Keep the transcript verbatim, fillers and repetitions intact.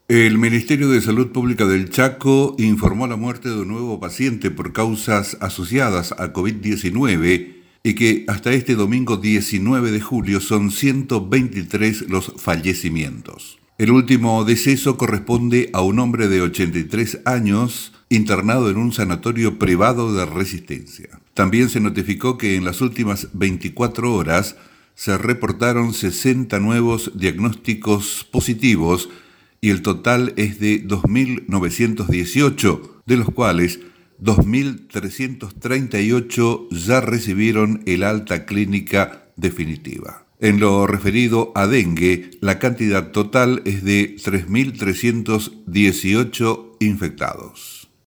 El Ministerio de Salud Pública del Chaco informó la muerte de un nuevo paciente por causas asociadas a COVID diecinueve y que hasta este domingo diecinueve de julio son ciento veintitrés los fallecimientos. El último deceso corresponde a un hombre de ochenta y tres años internado en un sanatorio privado de Resistencia. También se notificó que en las últimas veinticuatro horas se reportaron sesenta nuevos diagnósticos positivos y el total es de dos mil novecientos dieciocho, de los cuales dos mil trescientos treinta y ocho ya recibieron el alta clínica definitiva. En lo referido a dengue, la cantidad total es de tres mil trescientos dieciocho infectados.